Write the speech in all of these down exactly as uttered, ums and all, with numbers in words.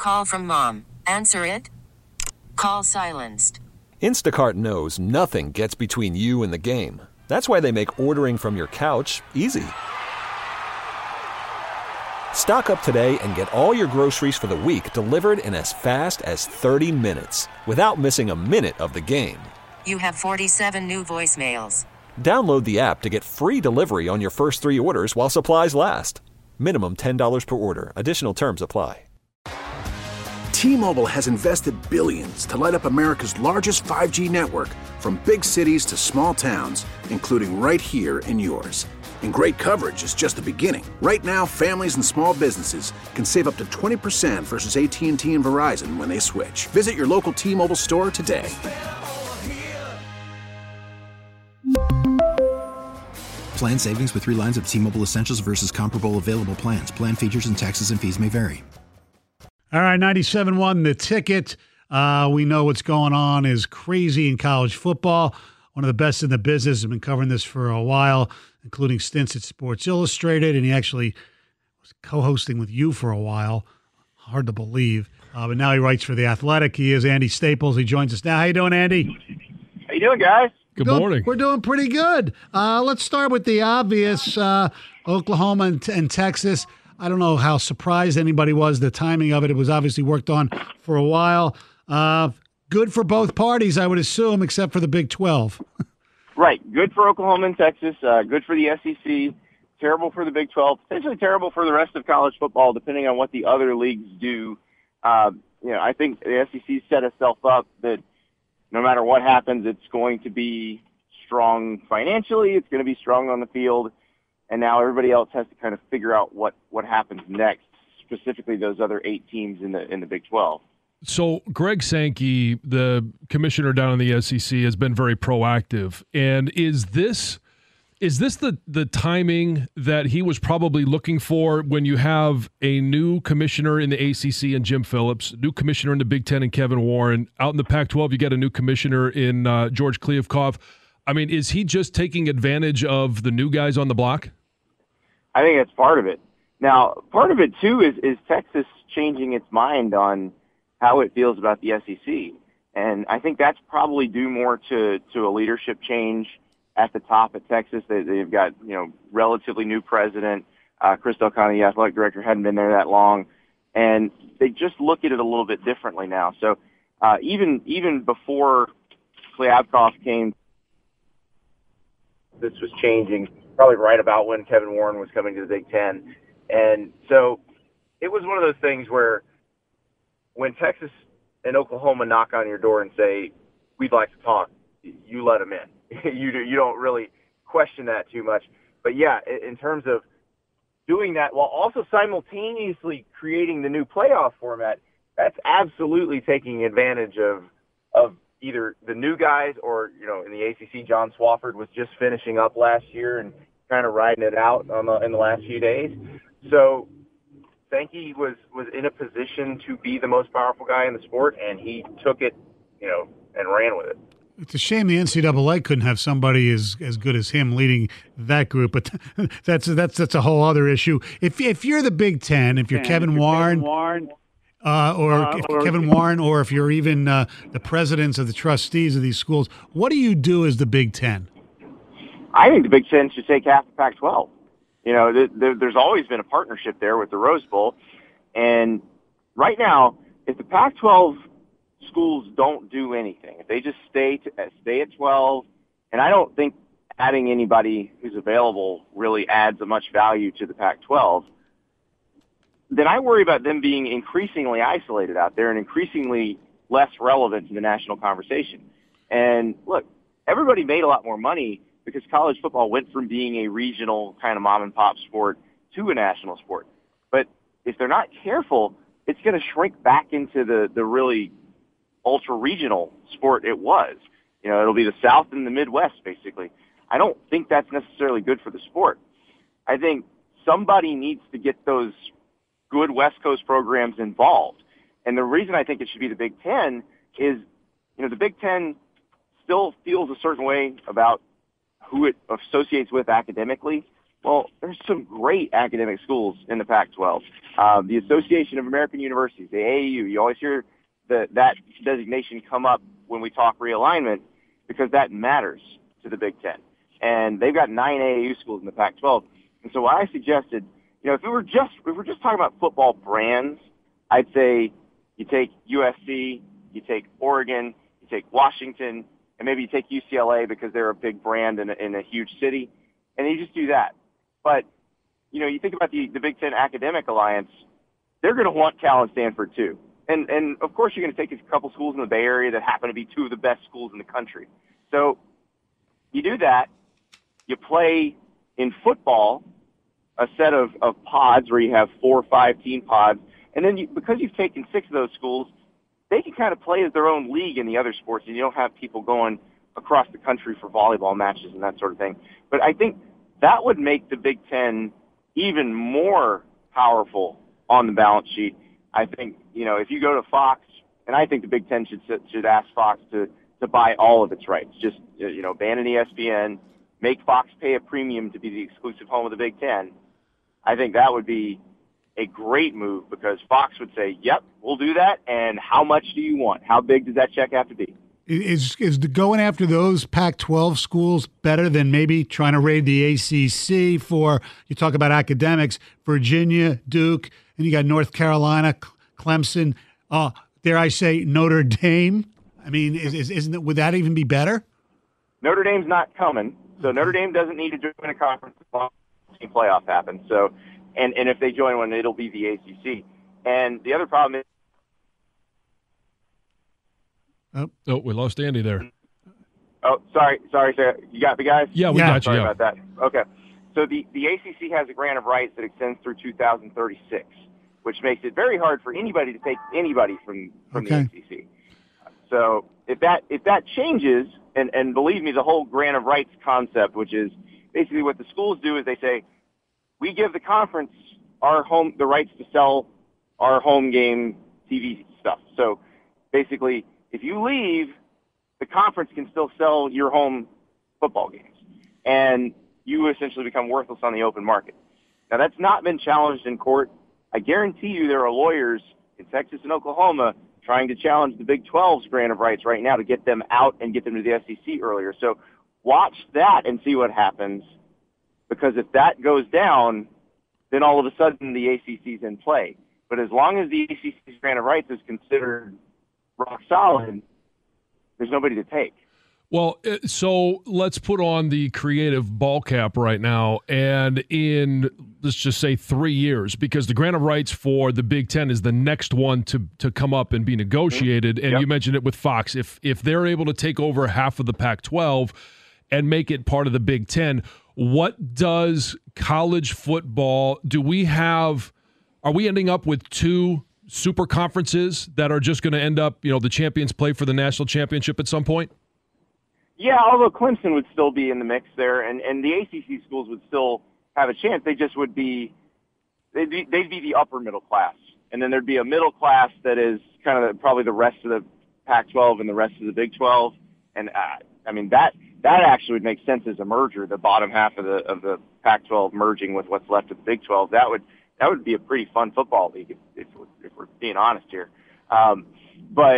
Call from mom. Answer it. Call silenced. Instacart knows nothing gets between you and the game. That's why they make ordering from your couch easy. Stock up today and get all your groceries for the week delivered in as fast as thirty minutes without missing a minute of the game. You have forty-seven new voicemails. Download the app to get free delivery on your first three orders while supplies last. Minimum ten dollars per order. Additional terms apply. T-Mobile has invested billions to light up America's largest five G network, from big cities to small towns, including right here in yours. And great coverage is just the beginning. Right now, families and small businesses can save up to twenty percent versus A T and T and Verizon when they switch. Visit your local T-Mobile store today. Plan savings with three lines of T-Mobile Essentials versus comparable available plans. Plan features and taxes and fees may vary. All right, ninety-seven point one, The Ticket. Uh, we know what's going on is crazy in college football. One of the best in the business. Has been covering this for a while, including stints at Sports Illustrated, and he actually was co-hosting with you for a while. Hard to believe. Uh, but now he writes for The Athletic. He is Andy Staples. He joins us now. How you doing, Andy? How you doing, guys? Good doing, morning. We're doing pretty good. Uh, let's start with the obvious, uh, Oklahoma and, and Texas. I don't know how surprised anybody was, the timing of it. It was obviously worked on for a while. Uh, good for both parties, I would assume, except for the Big twelve. Right. Good for Oklahoma and Texas. Uh, good for the S E C. Terrible for the Big twelve. Potentially terrible for the rest of college football, depending on what the other leagues do. Uh, you know, I think the S E C set itself up that no matter what happens, it's going to be strong financially. It's going to be strong on the field. And now everybody else has to kind of figure out what, what happens next, specifically those other eight teams in the in the Big twelve. So Greg Sankey, the commissioner down in the S E C, has been very proactive. And is this is this the, the timing that he was probably looking for when you have a new commissioner in the A C C and Jim Phillips, new commissioner in the Big Ten and Kevin Warren, out in the Pac twelve you get a new commissioner in uh, George Kliavkoff? I mean, is he just taking advantage of the new guys on the block? I think that's part of it. Now, part of it, too, is, is Texas changing its mind on how it feels about the S E C. And I think that's probably due more to, to a leadership change at the top at Texas. They, they've got, you know, relatively new president. Uh, Chris Del Conte, the athletic director, hadn't been there that long. And they just look at it a little bit differently now. So uh, even even before Kliavkoff came, this was changing, probably right about when Kevin Warren was coming to the Big Ten. And so it was one of those things where when Texas and Oklahoma knock on your door and say, we'd like to talk, you let them in. you, do, you don't really question that too much. But, yeah, in terms of doing that while also simultaneously creating the new playoff format, that's absolutely taking advantage of of either the new guys or, you know, in the A C C, John Swofford was just finishing up last year and kind of riding it out on the, in the last few days. So Sankey was, was in a position to be the most powerful guy in the sport, and he took it, you know, and ran with it. It's a shame the N C double A couldn't have somebody as, as good as him leading that group, but that's that's that's a whole other issue. If if you're the Big Ten, if you're and Kevin if you're Warren, Kevin Warren uh, or uh, if or, Kevin Warren, or if you're even uh, the presidents of the trustees of these schools, what do you do as the Big Ten? I think the Big Ten should take half the Pac twelve. You know, th- th- there's always been a partnership there with the Rose Bowl, and right now, if the Pac twelve schools don't do anything, if they just stay to, stay at twelve, and I don't think adding anybody who's available really adds a much value to the Pac twelve, then I worry about them being increasingly isolated out there and increasingly less relevant to the national conversation. And look, everybody made a lot more money because college football went from being a regional kind of mom and pop sport to a national sport. But if they're not careful, it's going to shrink back into the, the really ultra-regional sport it was. You know, it'll be the South and the Midwest, basically. I don't think that's necessarily good for the sport. I think somebody needs to get those good West Coast programs involved. And the reason I think it should be the Big Ten is, you know, the Big Ten still feels a certain way about who it associates with academically. Well, there's some great academic schools in the Pac twelve. Uh, the Association of American Universities, the A A U, you always hear the, that designation come up when we talk realignment because that matters to the Big Ten. And they've got nine A A U schools in the Pac twelve. And so what I suggested, you know, if we were just if we're just talking about football brands, I'd say you take U S C, you take Oregon, you take Washington, and maybe you take U C L A because they're a big brand in a, in a huge city, and you just do that. But, you know, you think about the, the Big Ten Academic Alliance, they're going to want Cal and Stanford too. And, and of course, you're going to take a couple schools in the Bay Area that happen to be two of the best schools in the country. So you do that. You play in football a set of, of pods where you have four or five team pods. And then you, because you've taken six of those schools, they can kind of play as their own league in the other sports, and you don't have people going across the country for volleyball matches and that sort of thing. But I think that would make the Big Ten even more powerful on the balance sheet. I think, you know, if you go to Fox, and I think the Big Ten should should ask Fox to, to buy all of its rights. Just, you know, abandon E S P N, make Fox pay a premium to be the exclusive home of the Big Ten. I think that would be a great move because Fox would say, yep, we'll do that, and how much do you want? How big does that check have to be? Is is the going after those Pac twelve schools better than maybe trying to raid the A C C for, you talk about academics, Virginia, Duke, and you got North Carolina, Clemson, uh, dare I say Notre Dame? I mean, is, is, isn't it, would that even be better? Notre Dame's not coming, so Notre Dame doesn't need to join a conference as long as the playoff happens. So, and, and if they join one, it'll be the A C C. And the other problem is, Oh. oh, we lost Andy there. Oh, sorry, sorry, sir. You got me, guys? Yeah, we yeah. got you. Sorry yeah. about that. Okay. So the, the A C C has a grant of rights that extends through two thousand thirty-six, which makes it very hard for anybody to take anybody from, from Okay. the A C C. So if that if that changes, and, and believe me, the whole grant of rights concept, which is basically what the schools do, is they say, we give the conference our home the rights to sell our home game T V stuff. So basically, if you leave, the conference can still sell your home football games, and you essentially become worthless on the open market. Now, that's not been challenged in court. I guarantee you there are lawyers in Texas and Oklahoma trying to challenge the Big twelve's grant of rights right now to get them out and get them to the S E C earlier. So watch that and see what happens, because if that goes down, then all of a sudden the A C C's in play. But as long as the A C C's grant of rights is considered rock solid, there's nobody to take. Well, so let's put on the creative ball cap right now, and in, let's just say, three years, because the grant of rights for the Big Ten is the next one to to come up and be negotiated, and Yep. you mentioned it with Fox. If if they're able to take over half of the Pac twelve and make it part of the Big Ten, what does college football, do we have, are we ending up with two super conferences that are just going to end up, you know, the champions play for the national championship at some point? Yeah, although Clemson would still be in the mix there, and, and the A C C schools would still have a chance. They just would be they'd, be, they'd be the upper middle class. And then thered be a middle class that is kind of the, probably the rest of the Pac twelve and the rest of the Big twelve. And, uh, I mean, that that actually would make sense as a merger, the bottom half of the of the Pac twelve merging with what's left of the Big twelve. That would that would be a pretty fun football league if, if, if we're being honest here. Um, but,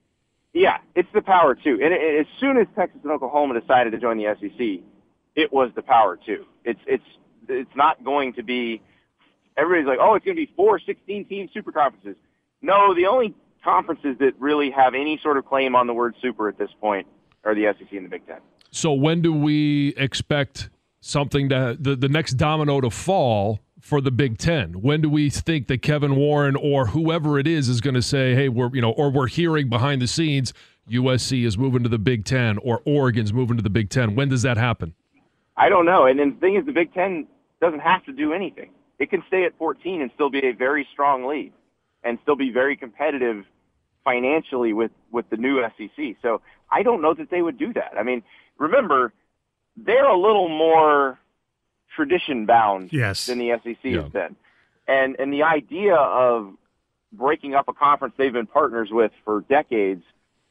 yeah, it's the power, too. And it, as soon as Texas and Oklahoma decided to join the S E C, it was the power, too. It's it's it's not going to be – everybody's like, oh, it's going to be four sixteen-team super conferences. No, the only conferences that really have any sort of claim on the word super at this point are the S E C and the Big Ten. So when do we expect something to the, the next domino to fall for the Big Ten? When do we think that Kevin Warren or whoever it is is going to say, hey, we're, you know, or we're hearing behind the scenes U S C is moving to the Big Ten or Oregon's moving to the Big Ten? When does that happen? I don't know. And then the thing is, the Big Ten doesn't have to do anything. It can stay at fourteen and still be a very strong league and still be very competitive financially with, with the new S E C. So I don't know that they would do that. I mean, remember, they're a little more tradition-bound Yes. than the S E C Yeah. has been. And, and the idea of breaking up a conference they've been partners with for decades,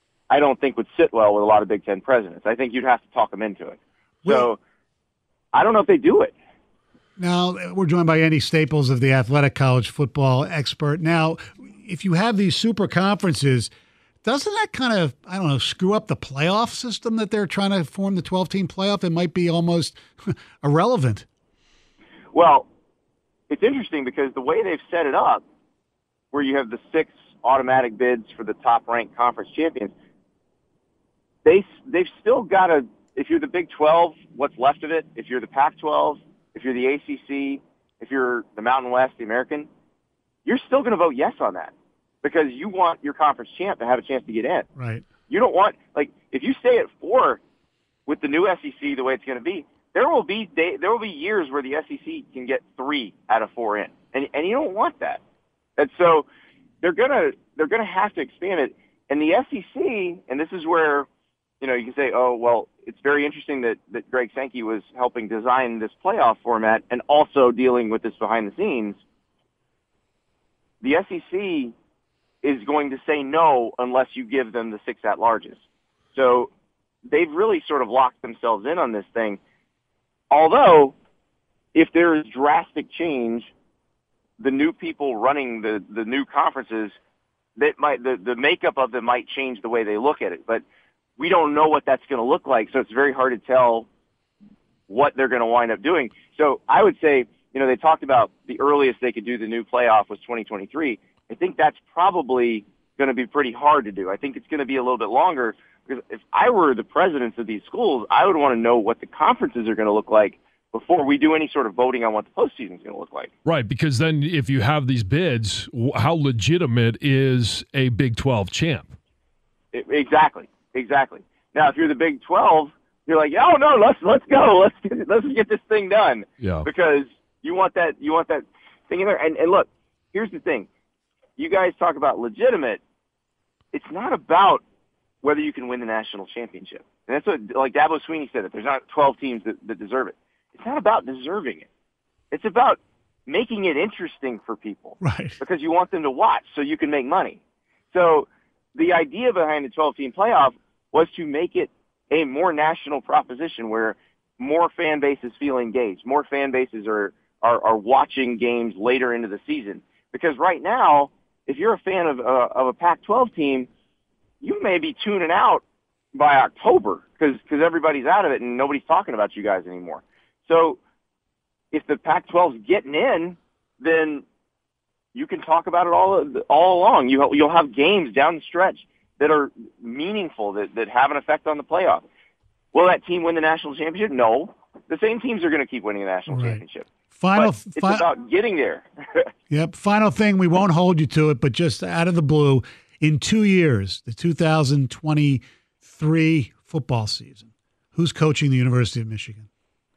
I don't think would sit well with a lot of Big Ten presidents. I think you'd have to talk them into it. So I don't know if they do it. Now, we're joined by Andy Staples of The Athletic, college football expert. Now, if you have these super conferences, doesn't that kind of, I don't know, screw up the playoff system that they're trying to form, the twelve-team playoff? It might be almost irrelevant. Well, it's interesting because the way they've set it up, where you have the six automatic bids for the top-ranked conference champions, they, they've still got to, if you're the Big twelve, what's left of it, if you're the Pac twelve, if you're the A C C, if you're the Mountain West, the American, you're still going to vote yes on that because you want your conference champ to have a chance to get in. Right. You don't want, like, if you stay at four with the new S E C the way it's going to be, there will be day, there will be years where the S E C can get three out of four in, and and you don't want that. And so they're gonna they're gonna have to expand it. And the S E C, and this is where, you know, you can say, oh well, it's very interesting that that Greg Sankey was helping design this playoff format and also dealing with this behind the scenes. The S E C is going to say no unless you give them the six at-larges. So they've really sort of locked themselves in on this thing. Although, if there is drastic change, the new people running the, the new conferences, that might the, the makeup of them might change the way they look at it. But we don't know what that's going to look like, so it's very hard to tell what they're going to wind up doing. So I would say, you know, they talked about the earliest they could do the new playoff was twenty twenty-three. I think that's probably going to be pretty hard to do. I think it's going to be a little bit longer because if I were the presidents of these schools, I would want to know what the conferences are going to look like before we do any sort of voting on what the postseason is going to look like. Right, because then if you have these bids, how legitimate is a Big twelve champ? It, exactly, exactly. Now, if you're the Big twelve, you're like, oh no, let's let's go, let's get, let's get this thing done. Yeah. Because you want that you want that thing in there. And, and look, here's the thing: you guys talk about legitimate. It's not about whether you can win the national championship. And that's what, like Dabo Swinney said, it. There's not twelve teams that, that deserve it. It's not about deserving it. It's about making it interesting for people. Right. Because you want them to watch so you can make money. So the idea behind the twelve-team playoff was to make it a more national proposition where more fan bases feel engaged. More fan bases are, are, are watching games later into the season. Because right now, if you're a fan of, uh, of a Pac twelve team, you may be tuning out by October because because everybody's out of it and nobody's talking about you guys anymore. So if the Pac twelve's getting in, then you can talk about it all all along. You, you'll have games down the stretch that are meaningful, that, that have an effect on the playoff. Will that team win the national championship? No. The same teams are going to keep winning the national right. championship. Final, but it's fi- about getting there. Yep. Final thing, we won't hold you to it, but just out of the blue, in two years, the two thousand twenty-three football season, who's coaching the University of Michigan?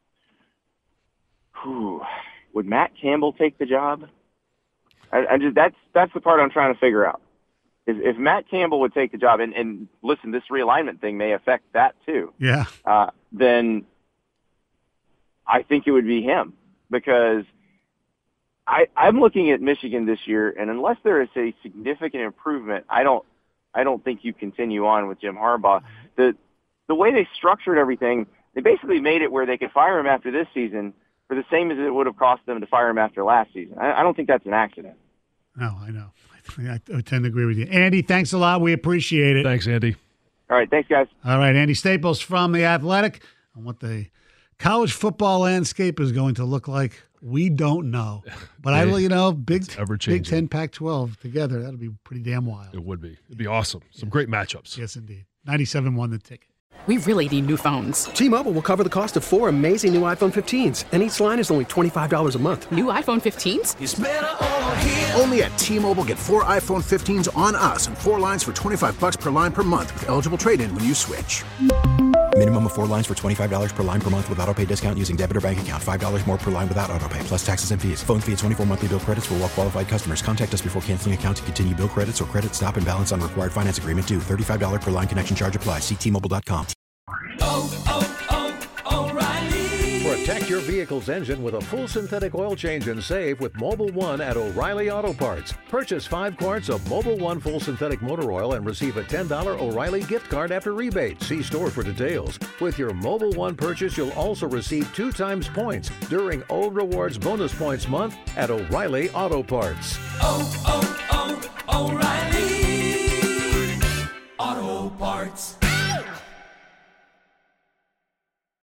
Whew. Would Matt Campbell take the job? I, I just that's that's the part I'm trying to figure out. If, if Matt Campbell would take the job, and, and listen, this realignment thing may affect that too. Yeah. Uh, then I think it would be him because I, I'm looking at Michigan this year, and unless there is a significant improvement, I don't I don't think you continue on with Jim Harbaugh. The the way they structured everything, they basically made it where they could fire him after this season for the same as it would have cost them to fire him after last season. I, I don't think that's an accident. No, I know. I, I tend to agree with you. Andy, thanks a lot. We appreciate it. Thanks, Andy. All right, thanks, guys. All right, Andy Staples from The Athletic. On what the college football landscape is going to look like, we don't know. But I, you know, Big Big Ten, Pac twelve together, that'll be pretty damn wild. It would be. It'd be awesome. Some great matchups. Yes, indeed. ninety-seven won the ticket. We really need new phones. T-Mobile will cover the cost of four amazing new iPhone fifteens, and each line is only twenty-five dollars a month. New iPhone fifteens? It's better over here. Only at T-Mobile, get four iPhone fifteens on us and four lines for twenty-five bucks per line per month with eligible trade-in when you switch. Minimum of four lines for twenty-five dollars per line per month with autopay discount using debit or bank account. five dollars more per line without autopay, plus taxes and fees. Phone fee at twenty-four monthly bill credits for well-qualified customers. Contact us before canceling account to continue bill credits or credit stop and balance on required finance agreement due. thirty-five dollars per line connection charge applies. See T Mobile dot com. Oh, oh, oh, O'Reilly. Protect your vehicle vehicle's engine with a full synthetic oil change and save with Mobil one at O'Reilly Auto Parts. Purchase five quarts of Mobil one full synthetic motor oil and receive a ten dollars O'Reilly gift card after rebate. See store for details. With your Mobil one purchase, you'll also receive two times points during O Rewards Bonus Points Month at O'Reilly Auto Parts. Oh, oh, oh, O'Reilly Auto Parts.